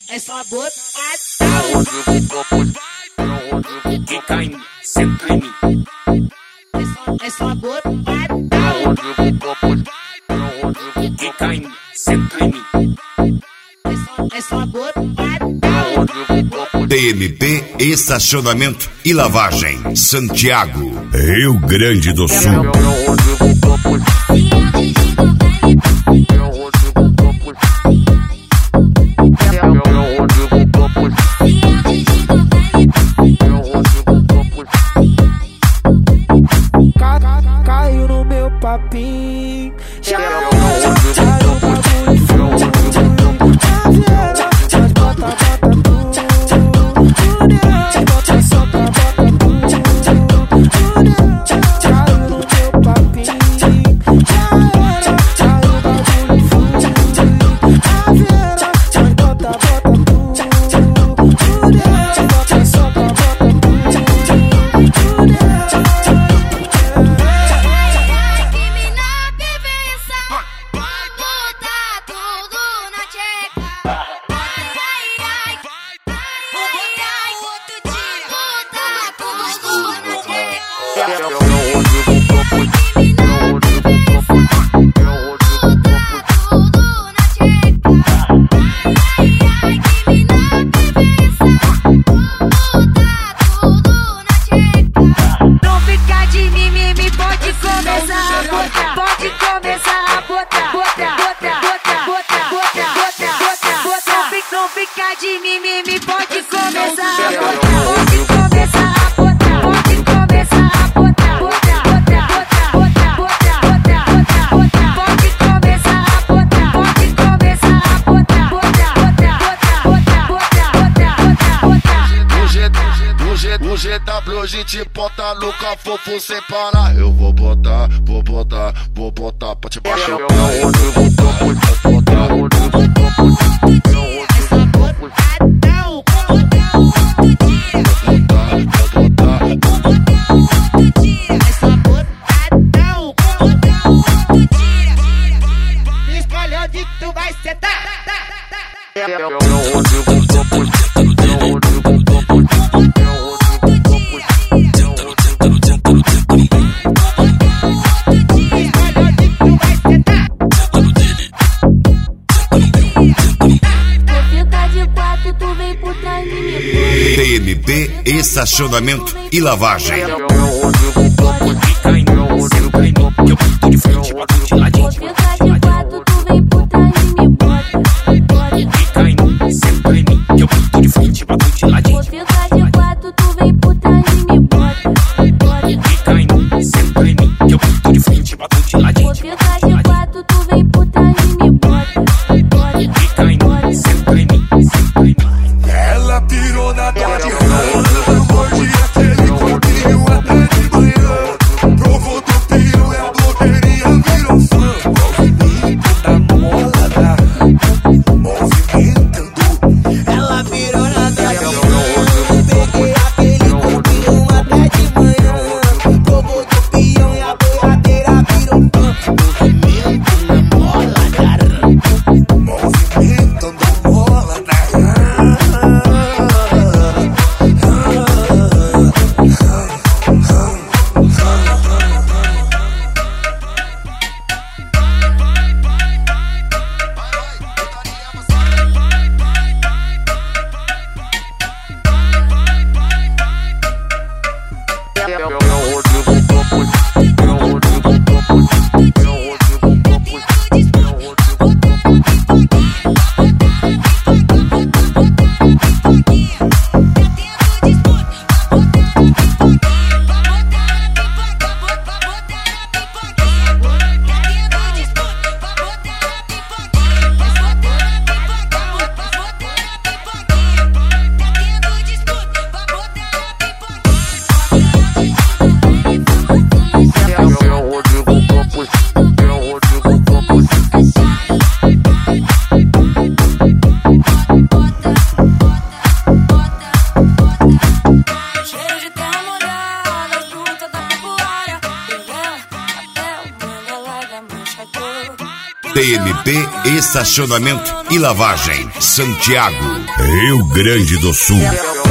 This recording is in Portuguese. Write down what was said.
É só botadão. Que cai, senta em mim. É só botadão. Que cai, senta em mim. É só botadão. TNT Estacionamento e Lavagem, Santiago, Rio Grande do Sul. Caiu no meu papinho. Não fica de mimimi, pode começar a botar. Pode começar a botar. Não fica de mimimi, pode começar a botar. Pode começar a botar. Pode começar a botar. Pode começar a botar. Pode começar a botar. No GW a gente bota no cafofo sem parar. Eu vou botar pra te baixar. É só botadão. É só botadão. Escolhe onde tu vai sentar. TNT Estacionamento e Lavagem. Que cai, senta em mim. Que eu pinto de frente, bato de ladinho. Que cai, senta em mim. Que eu pinto de frente, bato de ladinho. Que cai, senta em mim. Que eu pinto de frente, bato de ladinho. Que cai, senta em mim. Ela pirou na dor de rã, mordi aquele corpinho até de manhã. Provou do piro e a blogueirinha virou fã. Movimento da mola, movimentando. Ela virou na dor, peguei aquele corpinho até de manhã. Provou do pião e a boiadeira virou fã. Movimento na mola da rã. Movimentando mola da rã. MP Estacionamento e Lavagem, Santiago, Rio Grande do Sul.